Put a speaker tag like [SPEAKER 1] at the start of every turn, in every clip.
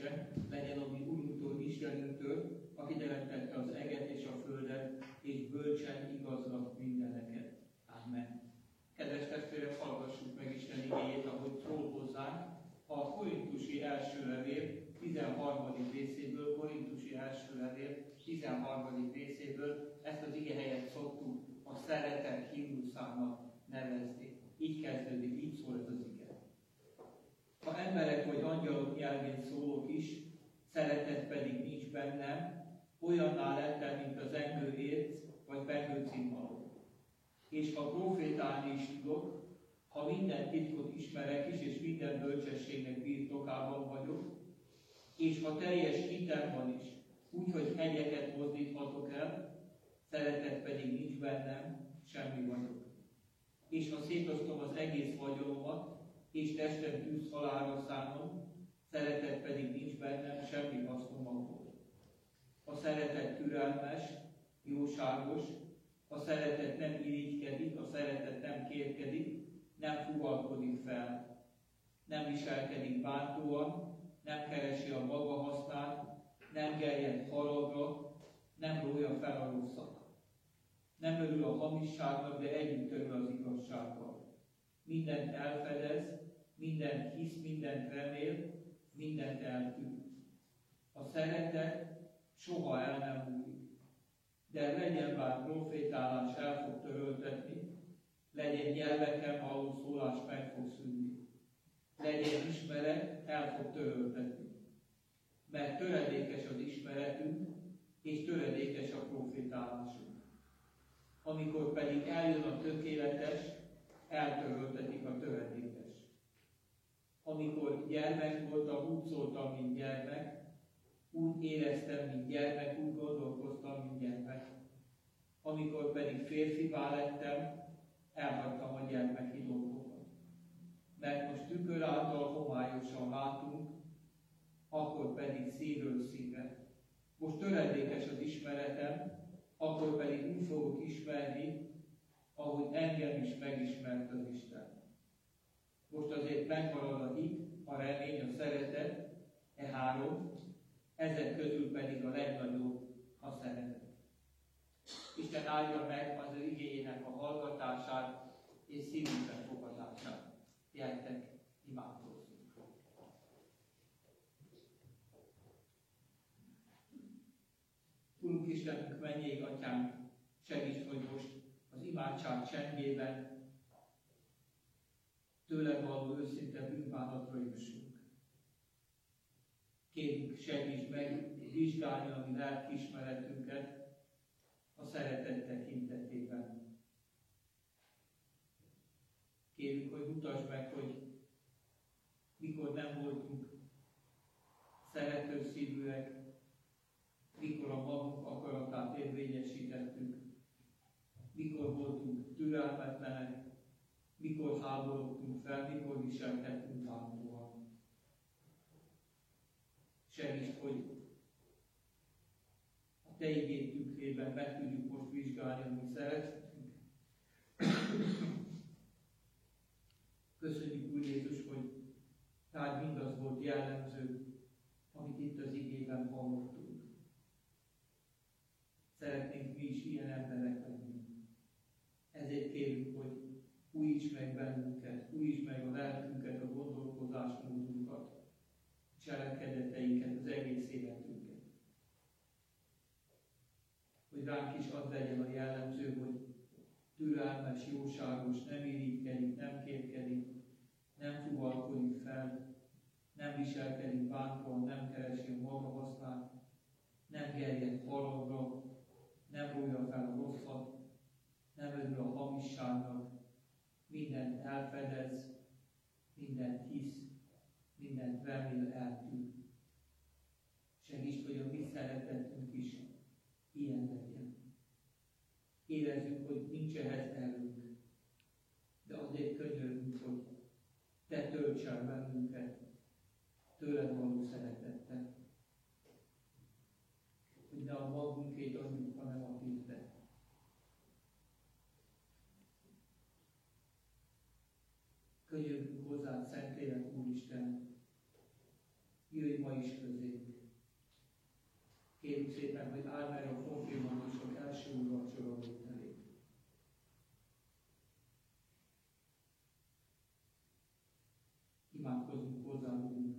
[SPEAKER 1] teljesüljése, legyen a mi Urunktól, Istenünktől, aki teremtette az eget és a földet, és bölcsen igazgat mindeneket. Amen. Kedves testvérek, hallgassuk meg Isten igéjét, ahogy szól hozzánk a Korintusi első levél 13. részéből, Korintusi első levél 13. részéből, ezt az igehelyet szoktuk a szeretet himnuszának nevezni. Így kezdődik, így szól ez az ige. Ha emberek vagy angyalok nyelvén szólok is, szeretet pedig nincs bennem, olyanná lettem, mint az engő érc, vagy pengő cimbalom. És ha profétálni is tudok, ha minden titkot ismerek is, és minden bölcsességnek birtokában vagyok, és ha teljes hitem van is, úgyhogy hegyeket mozdíthatok el, szeretet pedig nincs bennem, semmi vagyok. És ha szétosztom az egész vagyonomat, és testem tűzhalára szánom, szeretet pedig nincs bennem, semmi hasznom abból. A szeretet türelmes, jóságos, a szeretet nem irigykedik, a szeretet nem kérkedik, nem fuvalkodik fel, nem viselkedik bántóan, nem keresi a maga hasznát, nem gerjed haragra, nem rója fel a rosszat. Nem örül a hamisságnak, de együtt örül az igazsággal. Mindent elfedez, mindent hisz, mindent remél, mindent eltűnt. A szeretet soha el nem múlik, de legyen bár profétálás el fog töröltetni, legyen nyelveken való szólás meg fog szűnni, legyen ismeret, el fog töröltetni. Mert töredékes az ismeretünk, és töredékes a profétálásunk. Amikor pedig eljön a tökéletes, eltöröltetik a töredékes. Amikor gyermek voltam, úgy szóltam, mint gyermek, úgy éreztem, mint gyermek, úgy gondolkoztam, mint gyermek. Amikor pedig férfivá lettem, elhagytam a gyermeki dolgokat. Mert most tükör által homályosan látunk, akkor pedig szívről szívre. Most töredékes az ismeretem, akkor pedig úgy fogok ismerni, ahogy engem is megismert az Isten. Most azért megmarad a hit, a remény, a szeretet, e három, ezek közül pedig a legnagyobb a szeretet. Isten áldja meg az ő igéjének a hallgatását és szívünkben fogadását. Gyertek, imádkozzunk! Urunk Istenünk, mennyei Atyánk, segíts, hogy most az imádság csendjében tőled való őszinte bűnbánatra jussunk. Kérjük, segíts meg vizsgálni a mi lelkiismeretünket a szeretet tekintetében. Kérjük, hogy mutasd meg, hogy mikor nem voltunk szerető szívűek, mikor a magunk akaratát érvényesítettük, mikor voltunk türelmetlenek, mikor háborodtunk fel, mikor viselkedtünk bántóan. Segíts, hogy a Te igéd tükrében meg tudjuk most vizsgálni a mi szeretetünk. Köszönjük, Úr Jézus, hogy Rád mindaz volt jellemző, amit itt az igében hallottunk. Szeretnénk mi is ilyen emberek lenni. Ezért kérjük, hogy újíts meg bennünket, újíts meg a lelkünket, a gondolkozásmódunkat, a cselekedeteinket, az egész életünket. Hogy ránk is az legyen a jellemző, hogy türelmes, jóságos, nem irigykedik, nem kérkedik, nem fuvalkodik fel, nem viselkedik bántóan, nem keresi a maga hasznát, nem gerjed haragra, nem rója fel a rosszat, nem örül a hamisságnak, mindent elfedez, mindent hisz, mindent remél, eltűnt. Segíts, hogy a mi szeretetünk is ilyen legyen. Érezzük, hogy nincs ehhez erőnk, de azért könyörgünk, hogy Te tölts el bennünket tőled való szeretettel. Hogy ne a magunkét adjuk, hanem a Tiédet. Könyörgünk hozzád, Szentlélek Úristen, jöjj ma is közénk. Kérjük szépen, hogy áld meg a konfirmandusok első úrvacsora vételét. Imádkozzunk hozzá, Úr.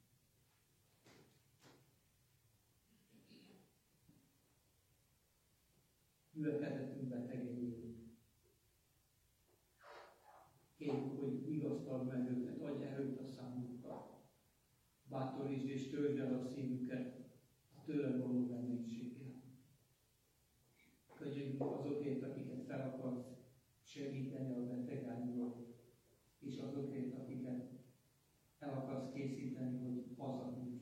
[SPEAKER 1] Gyülekezetünkben tegegyél. Kérjük, hogy vigasztald meg őket, adj erőt a számukra. Bátorítsd és töltsd el a szívüket a tőled való reménységgel. Könyörgünk azokért, akiket fel akarsz segíteni a betegágyról, és azokért, akiket el akarsz készíteni, hogy hazajuss.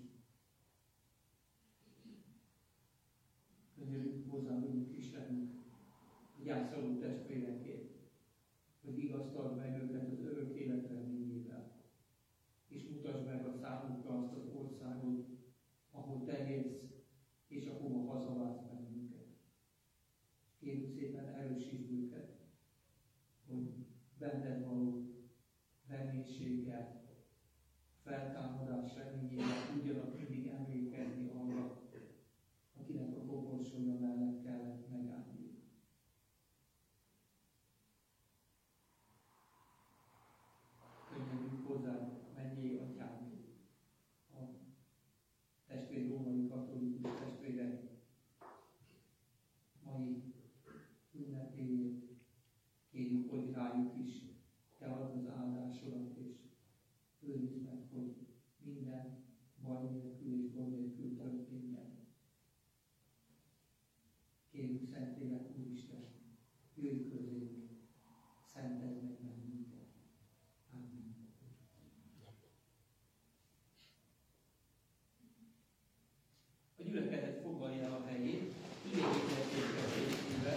[SPEAKER 1] Könyörgünk hozzá, Úrunk Istenünk, a gyászoló testvérekért, hogy vigasztald meg őket az örök élet reményével, és mutasd meg a számukra azt az országot, ahol te élsz, és ahova hazavársz bennünket. Kérjük szépen, erősítsd őket, hogy benned való reménységgel, feltámadás reményével tudjanak mindig emlékezni arra, akinek a koporsója mellett kellett megállni. Könyörgünk hozzá, mennyei atyánk, a testvér római katolikus testvérek mai ünnepéjét. Kérjük, hogy rájuk is te add az áldásodat, és őrizd meg, hogy minden baj nélkül és gond nélkül történjen. Kérjük, Szentlélek Úristen, jöjj közénk, szentelj meg bennünket. Amen. A gyülekezet foglalja el a helyét, igényítésre készülve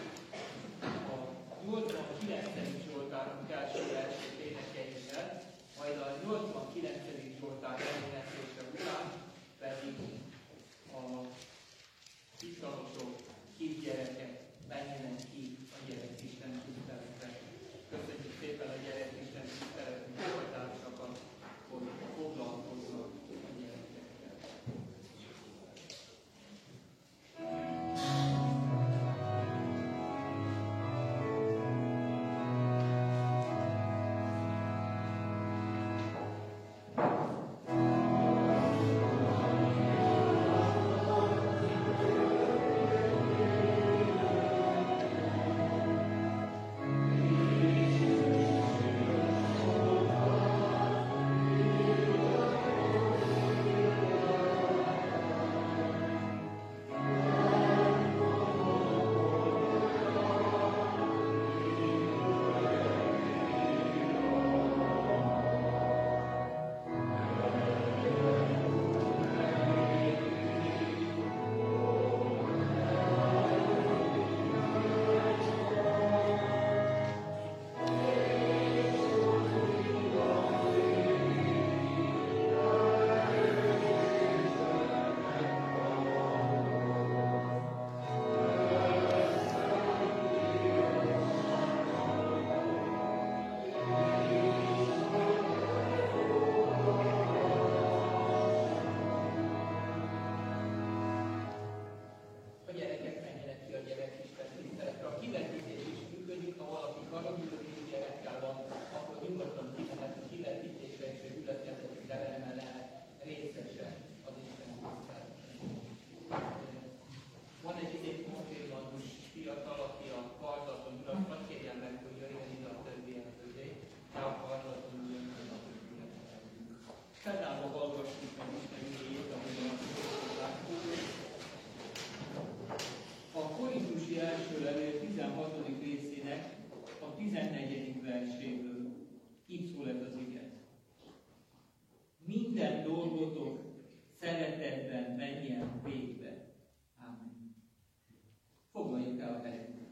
[SPEAKER 1] a 89. Zsoltárunk első énekeivel, majd a 89. Zsoltár eléneklése után pedig a fiatalosok, kisgyerekek menjenek ki a Gyerekisten tiszteletre. Köszönjük szépen a Gyerekisten tisztelet munkatársakat, hogy foglalkoznak a gyerekekkel. Első levél 16. részének a 14. verséből. Így szól ez az ige. Minden dolgotok szeretetben menjen végbe. Ámen. Foglaljuk el a helyünket.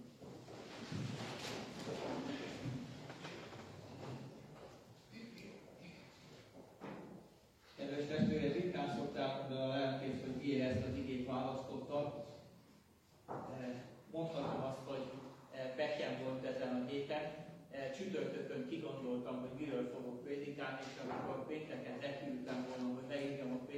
[SPEAKER 1] Kedves testvérek, ritkán szokták mondani a lelkész, hogy miért ezt az igét választottak. Mondhatom azt, hogy bekem volt ezen a héten. Csütörtökön kigondoltam, hogy miről fogok prédikálni, és amikor pénteken nekültem volna, hogy leírjam a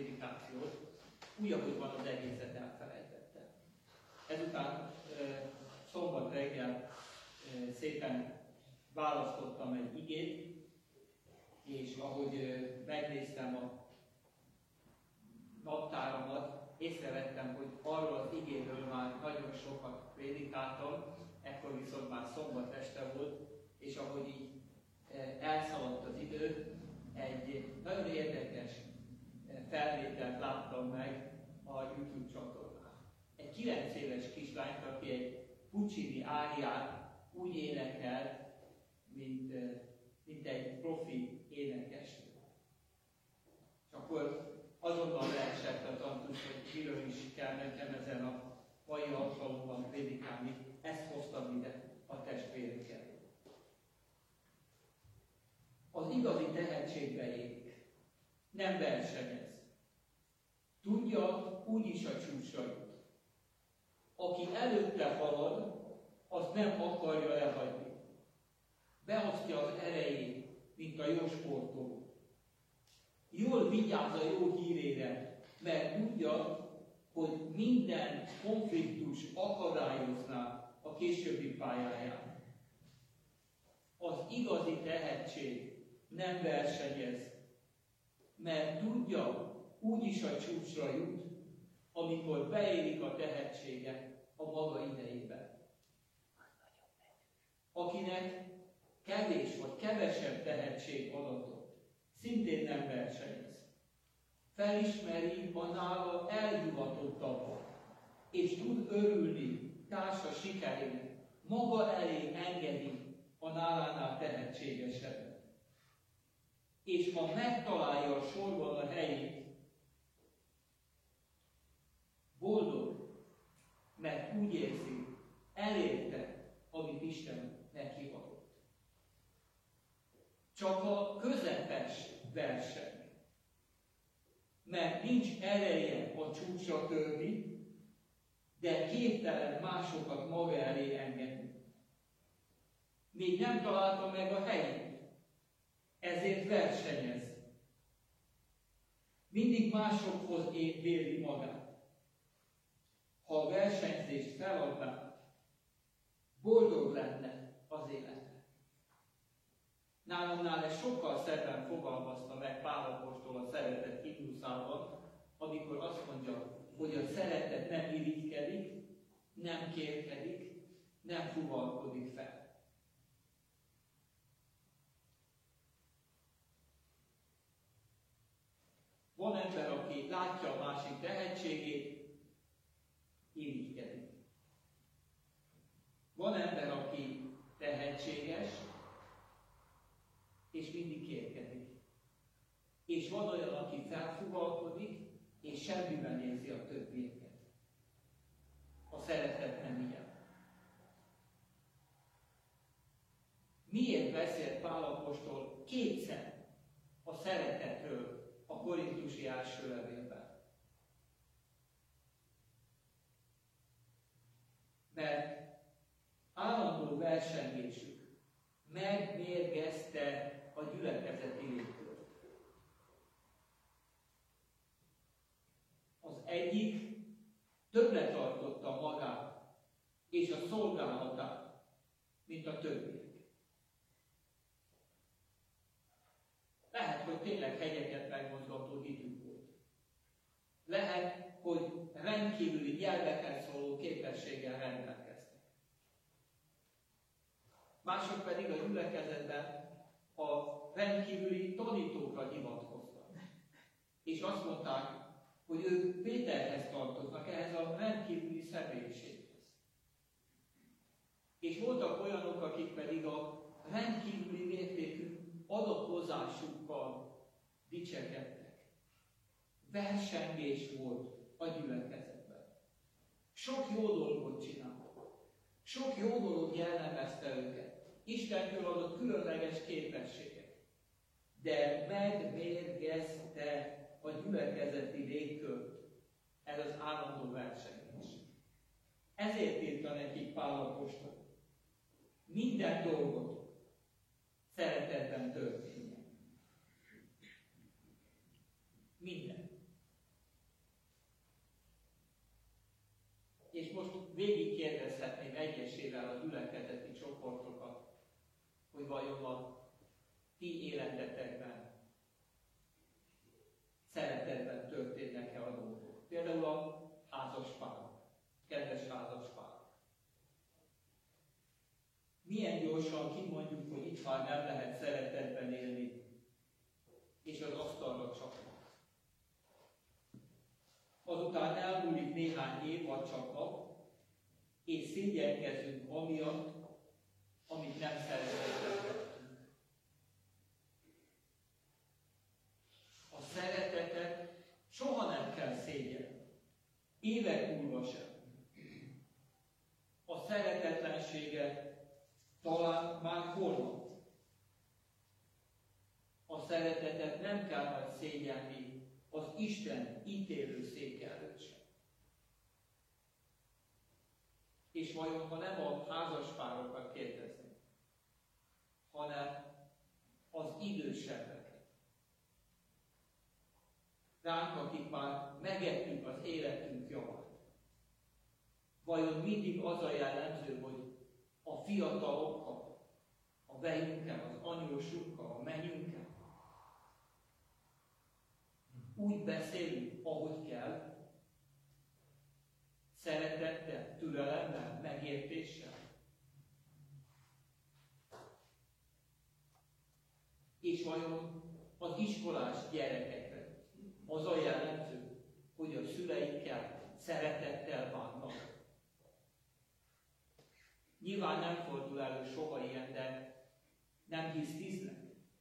[SPEAKER 1] úgy, ahogy van, az egészet elfelejtettem. Ezután szombat reggel szépen választottam egy igét, és ahogy megnéztem a naptáramat, észrevettem, hogy arról az igéről már nagyon sokat prédikáltam, ekkor viszont már szombat este volt, és ahogy így elszaladt az idő, egy nagyon érdekes felvételt láttam meg a YouTube csatornán. Egy 9 éves kislányt, aki egy Puccini áriát úgy énekel, mint egy profi énekes. És akkor azonnal leesett a tantusz, hogy miről is kell nekem ezen a mai alkalommal prédikálni. Ezt hoztam ide a testvérekkel. Az igazi tehetségbe élik. Nem versenyez. Tudja, úgyis a csúcsra jut. Aki előtte halad, azt nem akarja lehagyni. Beosztja az erejét, mint a jó sportoló. Jól vigyáz a jó hírére, mert tudja, hogy minden konfliktus akadályozná a későbbi pályáján. Az igazi tehetség nem versenyez, mert tudja, úgyis a csúcsra jut, amikor beérik a tehetsége a maga idejében. Akinek kevés vagy kevesebb tehetség adatot, szintén nem versenyez. Felismeri a nála elhivatottabbat, és tud örülni társa sikerének, maga elé engedi a nálánál tehetségesebbet. És ha megtalálja a sorban a helyét, boldog, mert úgy érzi, elérte, amit Isten neki adott. Csak a közepes verseny, mert nincs ereje a csúcsra törni, de képtelen másokat maga elé engedni. Még nem találta meg a helyét, ezért versenyez. Mindig másokhoz véli magát. Ha a versenyzést feladná, boldog lenne az élete. Nálunál ez sokkal szebben fogalmazta meg Pál apostol a szeretet himnuszában, amikor azt mondja, hogy a szeretet nem irigykedik, nem kérkedik, nem fuvalkodik fel. Van ember, aki látja a másik tehetségét, irigykedik. Van ember, aki tehetséges, és mindig kérkedik. És van olyan, aki felfuvalkodik, és semmiben nézi a többieket. A szeretet nem ilyen. Miért beszélt Pál apostol kétszer a szeretetről a korintusi első levélben? Mert állandó versengésük megmérgezte a gyülekezeti légkört. Az egyik többre tartotta magát és a szolgálatát, mint a többiek. Lehet, hogy tényleg hegyeket megmozgató hitük volt. Lehet, hogy rendkívüli nyelveken szóló képességgel rendelkeztek. Mások pedig a gyülekezetben a rendkívüli tanítókra hivatkoztak. És azt mondták, hogy ők Péterhez tartoznak, ehhez a rendkívüli személyiséghez. És voltak olyanok, akik pedig a rendkívüli mértékű adakozásukkal dicsekedtek. Versengés volt a gyülekezetben. Sok jó dolgot csináltak. Sok jó dolog jellemezte őket. Istentől adott különleges képességek. De megmérgezte a gyülekezeti légkört ez az állandó versengés. Ezért írta nekik Pál apostol. Minden dolgot szeretetben történjen. Minden. végigkérdezhetném egyesével a gyülekezeti csoportokat, hogy vajon a ti életetekben, szeretetben történnek-e a dolgok. Például a házaspárok, kedves házaspárok. Milyen gyorsan kimondjuk, hogy itt már nem lehet szeretetben élni, és az asztalra csapnak. Azután elmúlik néhány év vagy csak nap, és szégyenkezünk amiatt, amit nem szeretetben tettünk. A szeretetet soha nem kell szégyelni, évek múlva sem. A szeretetlenséget talán már holnap. A szeretetet nem kell majd szégyelni az Isten ítélőszék előtt sem. És vajon, ha nem a házaspárokat kérdezni, hanem az idősebbeket, ránk, akik már megettük az életünk javát, vajon mindig az a jellemző, hogy a fiatalokkal, a vejünkkel, az anyósunkkal, a mennyünkkel úgy beszélünk, ahogy kell, szeretettel, türelemmel, megértéssel. És vajon az iskolás gyerekekre az a jellemző, hogy a szüleikkel szeretettel bánnak. Nyilván nem fordul elő soha ilyen, de nem hisztiznek.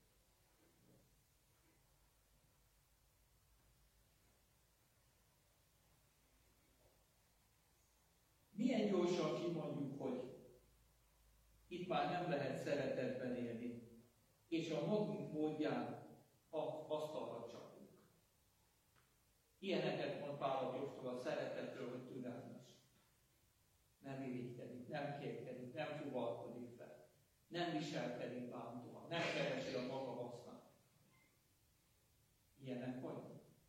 [SPEAKER 1] Milyen gyorsan kimondjuk, hogy itt már nem lehet szeretetben élni, és a magunk módján asztalra csapunk. Ilyeneket mond Pál apostol a szeretetről, hogy türelmes. Nem irigykedik, nem kérkedik, nem fuvalkodik fel, nem viselkedik bántóan, nem keresi a maga hasznát. Ilyenek vagyunk.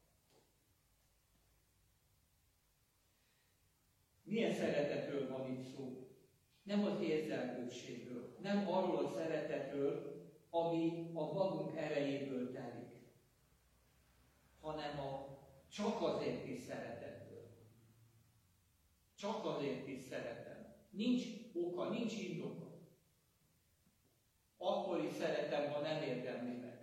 [SPEAKER 1] Milyen szeretetről van itt szó? Nem az érzelgőségről, nem arról a szeretetről, ami a magunk erejéből telik, hanem a csak azért is szeretetről. Csak azért is szeretem. Nincs oka, nincs indoka. Akkor is szeretem, ha nem érdemli meg.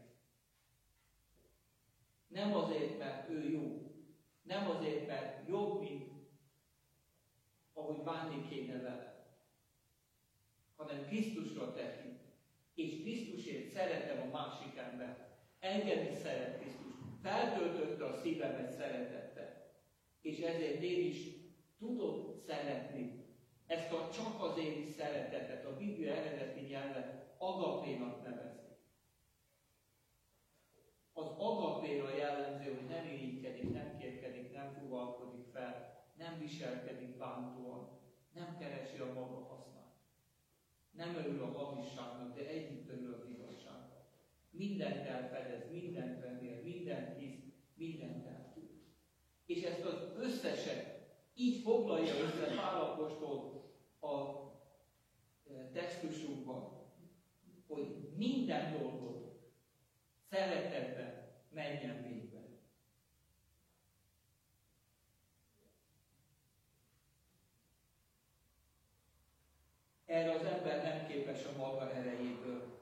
[SPEAKER 1] Nem azért, mert ő jó. Nem azért, mert jobb, mint ahogy bánni kéne vele, hanem Krisztusra tekint, és Krisztusért szeretem a másik embert. Engem is szeret Krisztus. Feltöltötte a szívemet szeretettel. És ezért én is tudom szeretni ezt a csak azért is szeretetet, a Biblia eredeti nyelve agapénak nevezi. Az agapéra jellemző, hogy nem irigykedik, nem kérkedik, nem fuvalkodik fel, nem viselkedik bántóan, nem keresi a maga hasznát. Nem örül a hamisságnak, de együtt örül az igazságnak. Mindent elfedez, mindent remél, mindent hisz, mindent eltud. És ezt az összeset így foglalja össze Pál apostol a textusunkban, hogy minden dolgot szeretetben menjen végbe. Erre az ember nem képes a maga erejéből.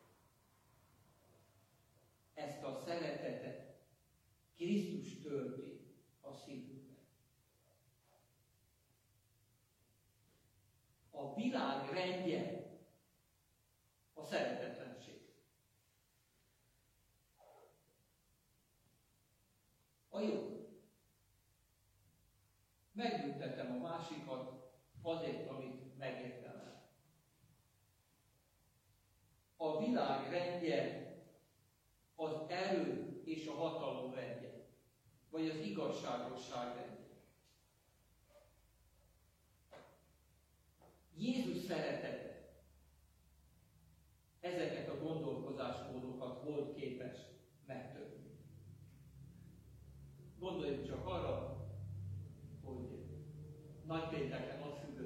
[SPEAKER 1] Ezt a szeretetet Krisztus tölti a szívünkben. A világ rendje a szeretetlenség. A jó. Megbüntetem a másikat azért, amit megérdemel. A világ rendje az erő és a hatalom rendje, vagy az igazságosság rendje. Jézus szeretete ezeket a gondolkozásmódokat volt képes megtörni. Gondoljunk csak arra, hogy nagypénteken ott függ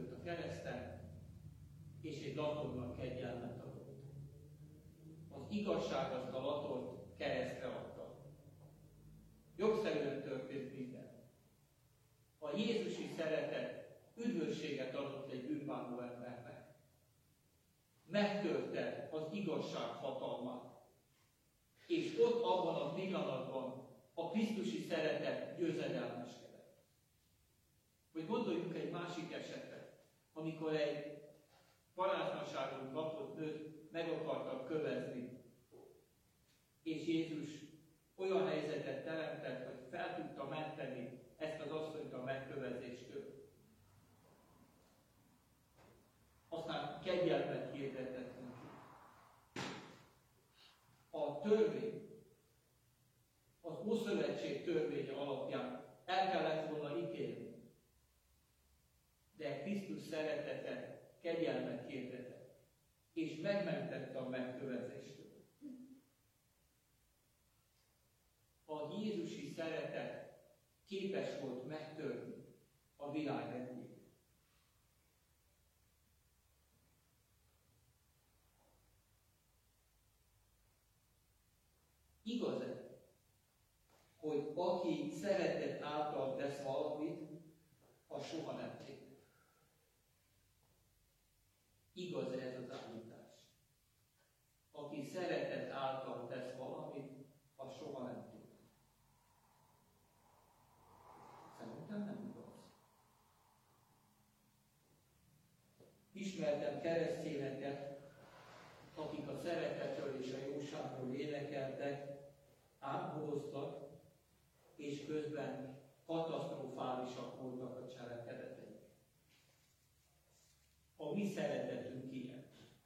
[SPEAKER 1] és egy latornak kegyelmet adott. Az igazság azt a latort keresztre adta. Jogszerűen történt minden. A jézusi szeretet üdvösséget adott egy bűnbánó embernek. Megtörte az igazság hatalmát. És ott abban a pillanatban a krisztusi szeretet győzedelmeskedett. Hogy gondoljunk egy másik esetre, amikor egy paráznaságon kapott nőt meg akartak kövezni, és Jézus olyan helyzetet teremtett, hogy fel tudta menteni ezt az asszonyt a megkövezéstől. Aztán kegyelmet hirdetett neki. A törvény, az Ószövetség törvénye alapján el kellett volna ítélni, de Krisztus szeretete kegyelmet hirdetett, és megmentette a megkövezéstől. A jézusi szeretet képes volt megtörni a világ rendjét. Igaz-e, hogy aki szeretet által tesz valamit, az soha nem téved? Igaz ez az állítás? Aki szeretet által tesz valamit, az soha nem téved. Szerintem nem igaz. Ismertem keresztényeket, akik a szeretetről és a jóságról énekeltek, ápoloztak, és közben katasztrofálisak voltak a cselekedeteik. A mi szeretetünk ilyen.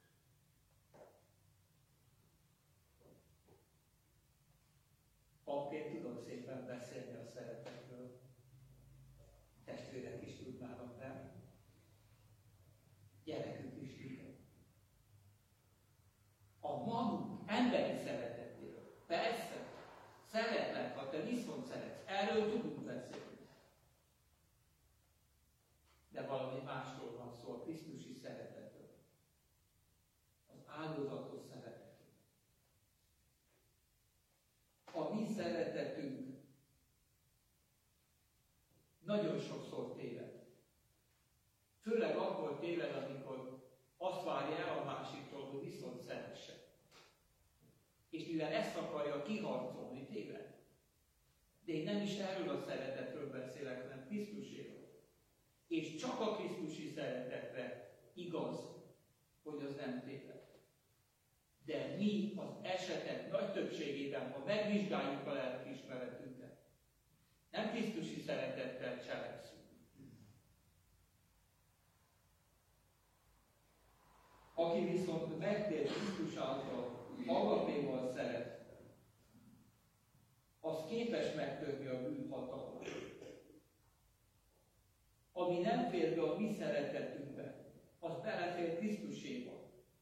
[SPEAKER 1] Papként tudok szépen beszélni a szeretetről. Testvérek is tudnának, nem? Gyerekük is tudnak. A maguk emberi szeretetéről. Persze, szeretlek, ha te viszont szeretsz. Erről tudunk beszélni. De valami másról van szó, a krisztusi szeretetről. Az áldozatos szeretetről. A mi szeretetünk nagyon sokszor téved. Főleg akkor téved, amikor azt várja el a másiktól, hogy viszont szeresse. És mivel ezt akarja kiharcolni, téved. De én nem is erről a szeretetről beszélek, hanem Krisztuséről. És csak a krisztusi szeretetre igaz, hogy az nem téved. De mi az esetek nagy többségében, ha megvizsgáljuk a lelkiismeretünket, nem krisztusi szeretettel cselekszünk. Aki viszont megtért Krisztus által, agapéval szeret, az képes megtörni a bűnhatalmat. Ami nem fér be a mi szeretetünkbe, az belefér Krisztuséba.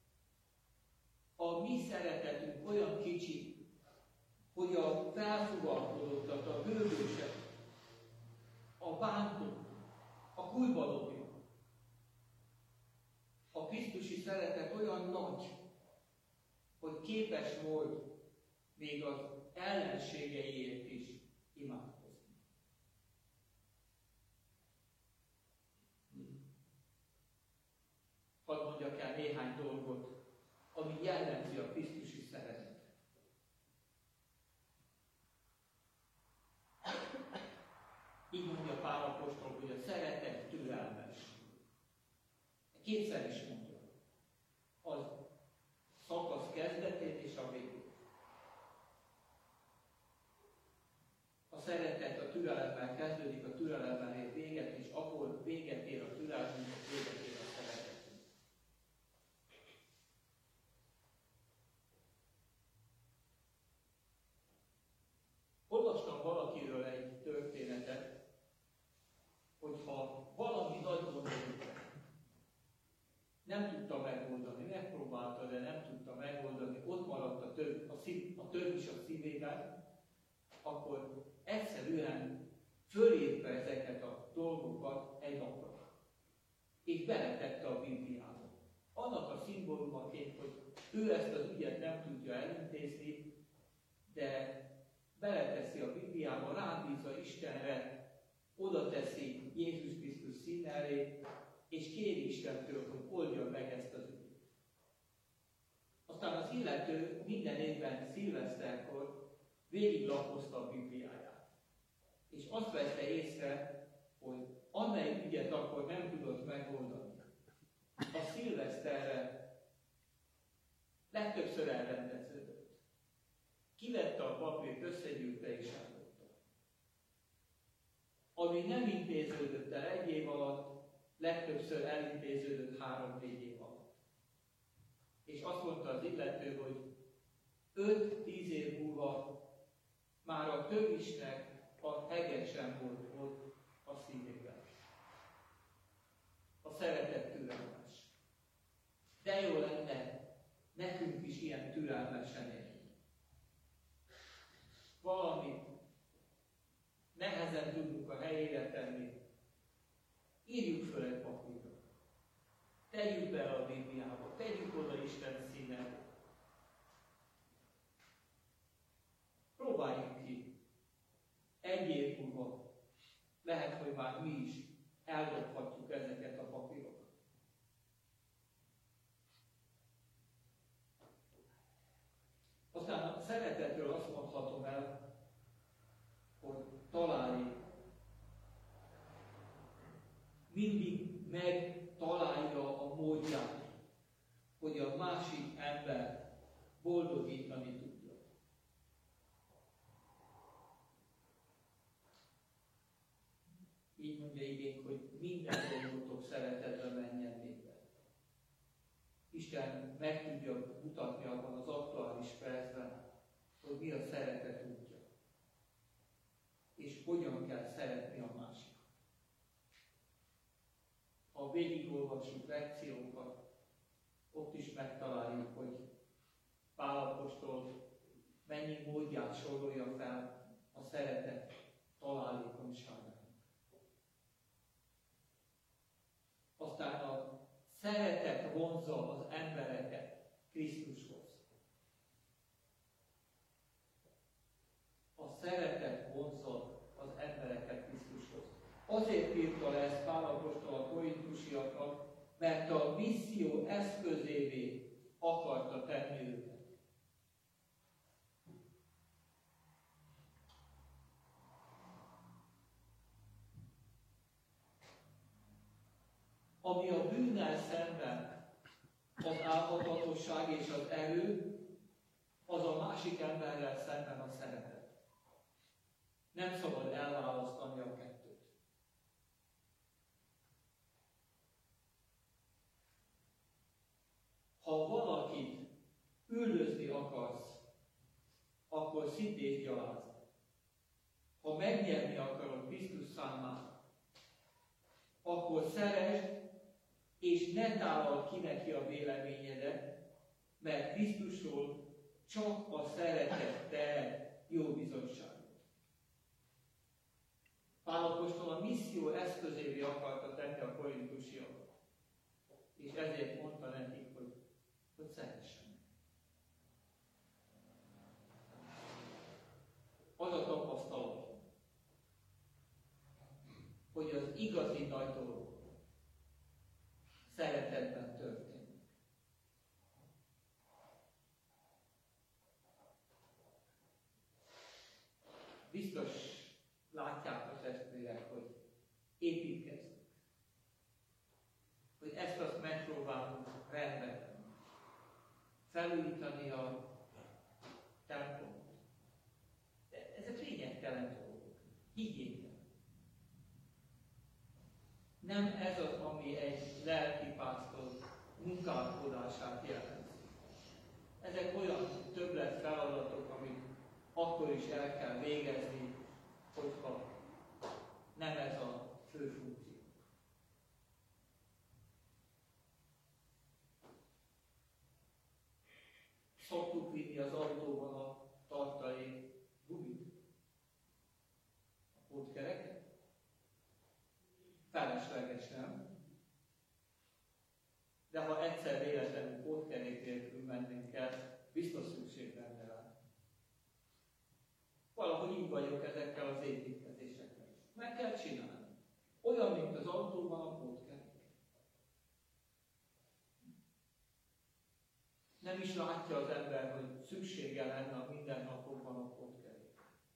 [SPEAKER 1] A mi szeretetünk olyan kicsi, hogy a felfogalkozottat, a bőgőset, a bántót, a kútba dobja. A krisztusi szeretet olyan nagy, hogy képes volt még az ellenségeiért is imádkozni. Hadd mondjak el néhány dolgot, ami jellemzi a krisztusi szeretetet. Így mondja Pál apostol, hogy a szeretet türelmes. Kétszer is mondja. Az szakasz kezdetét és a végét. A szeretet a türelemmel kezdődik, a türelemmel ér véget, és akkor véget ér a türelmünk, véget ér a szeretetünk. Olvastam valakiről egy történetet, hogyha valami nagy gondot nem tudta megoldani, megpróbálta, de nem tudta megoldani, ott maradt a több is a szívében, akkor egyszerűen fölírta ezeket a dolgokat egy lapra, és beletette a Bibliába. annak a szimbólumaként, hogy ő ezt az ügyet nem tudja elintézni, de beleteszi a Bibliába, rábízza Istenre, oda teszi Jézus Krisztus színe elé, és kéri Istentől, hogy oldja meg ezt az ügyet. Aztán az illető minden évben szilveszterkor végiglapozta a Bibliáját. És azt vette észre, hogy amely ügyet akkor nem tudott megoldani, a szilveszterre legtöbbször elrendeződött. Kivette a papírt, összegyűjtte és eldobta. Ami nem intéződött el 1 év alatt, legtöbbször elintéződött 3-4 év alatt. És azt mondta az illető, hogy 5-10 év múlva már a többisnek a hege sem volt ott a szívében. A szeretet türelmes. De jó lenne nekünk is ilyen türelmesen élni. Valamit nehezen tudunk a helyére tenni. Írjuk föl egy papírra. Tegyük be a Bibliába. Tegyük oda Isten színe. Próbáljuk ki. 1 év múlva lehet, hogy már mi is eldobhatjuk ezeket a papírokat. Aztán a szeretetről azt mondhatom el, hogy találj, mindig megtalálja a módját, hogy a másik ember boldogítani tudja. Így mondja igény, hogy minden dolgotok szeretetbe menjen végbe. Isten meg tudja mutatni abban az aktuális percben, hogy mi a szeretet útja. És hogyan kell szeretni a másikat. Ha végigolvassuk lekciókat, ott is megtaláljuk, hogy Pál apostol mennyi módját sorolja fel a szeretet találékonyságának. Aztán a szeretet vonzza az embereket Krisztushoz. A szeretet vonzza az embereket Krisztushoz. Azért írta le ezt Pál apostol a korintusiaknak, mert a misszió eszközévé akarta tenni őket. Ami a bűnnel szemben az álhatatosság és az erő, az a másik emberrel szemben a szeretet. Nem szabad elválasztani a kettőt. Ha valakit üldözni akarsz, akkor szidd és gyalázd. Ha megnyerni akarod Krisztus számára, akkor szeresd, és ne tállald ki neki a véleményedet, mert Krisztusról csak a szeretet tehet jó bizonyságot. Pál apostol a misszió eszközévé akarta tenni a korintusiakat, és ezért mondta nekik, hogy szeressenek. Az a tapasztalat, hogy az igazi nagy dolog szeretetben történik. Biztos látják a testvérek, hogy építkezünk. Hogy ezt-azt megpróbálunk rendbe tenni. Felújítani a templomot. De ezek lényegtelen dolgok. Higgyék el. Nem ez az, ami egy lelki pásztor munkálkodását jelenti. Ezek olyan többlet feladatok, amit akkor is el kell végezni, hogyha nem ez a fő funkció. Szoktuk vinni az autóban a tartalék gumit, a pótkereket. Felesleges, nem? De ha egyszer hogy így vagyok ezekkel az építkezésekkel. Meg kell csinálni. Olyan, mint az autóban a pótkerék. Nem is látja az ember, hogy szüksége lenne a mindennapokban a pótkerék.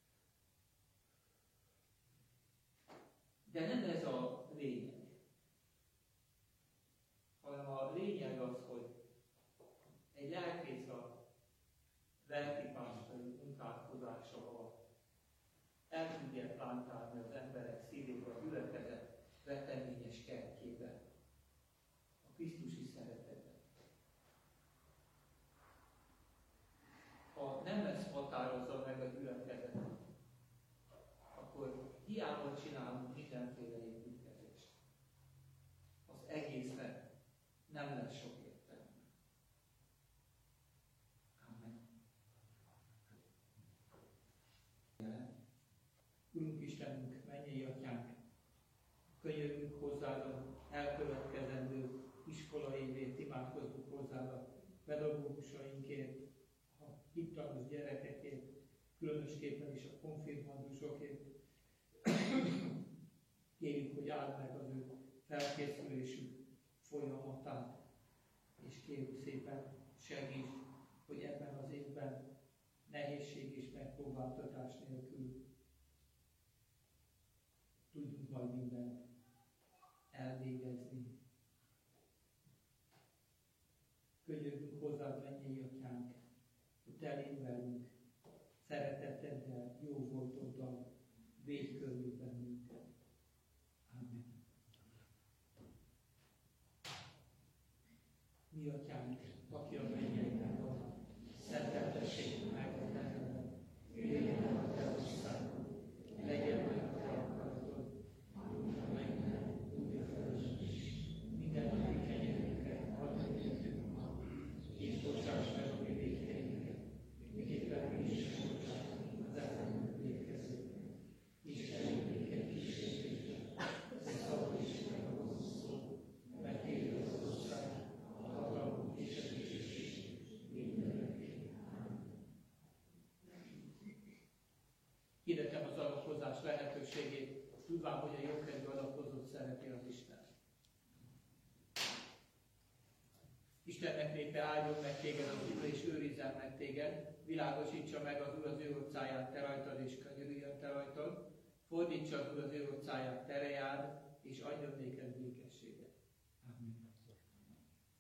[SPEAKER 1] De nem ez a lényeg. Hanem a lényeg az, hogy egy lelkész a lelkipásztori munkálkodása alatt el tudja plántálni az emberek szívébe, a gyülekezet veteményes kertjébe a Krisztusi szeretetet. Ha nem ezt határozza meg a gyülekezetet, akkor hiába csinálunk mindenféle építkezést. Az egésznek nem lesz sok értelme. Amen. Urunk Istenünk, mennyei Atyánk, könyörgünk hozzád az elkövetkezendő iskolaévét, imádkozunk hozzád a pedagógusainkért, a itt tanuló gyerekekért, különösképpen is a konfirmandusokért. Kérjük, hogy áld meg az ő felkészülésük folyamatát, és kérjük szépen segíts, hogy ebben az évben nehézség és megpróbáltatás nélkül tudjunk majd mindent elvégezni. Könyörgünk hozzád, mennyei Atyánk, hogy te légy velünk, szereteteddel, jó voltoddal, védj körül bennünket. Amen. Mi Atyánk, aki a mennyekben van, szenteltessék meg a te neved, jöjjön el a te országod, legyen meg a te akaratod, úgy a mennyben, úgy a földön is. Mindennapi kenyerünket add meg nekünk ma, és bocsáss meg a mi vétkeinket, miképpen mi is megbocsátunk az ellenünk vétkezőknek. És ne vigy minket kísértésbe, de szabadíts meg a gonosztól, mert tiéd az ország, a hatalom és a dicsőség mindörökké. Hirdetem az adakozás lehetőségét, tudván, hogy a jogkedvű adakozót szereti az Isten. Istennek népe áldjon meg téged az Úr, és őrizzen meg téged, világosítsa meg az Úr az ő orcáját te rajtad, és könyörüljön te rajtad, fordítsa az Úr az ő orcáját te reád, és adjon néked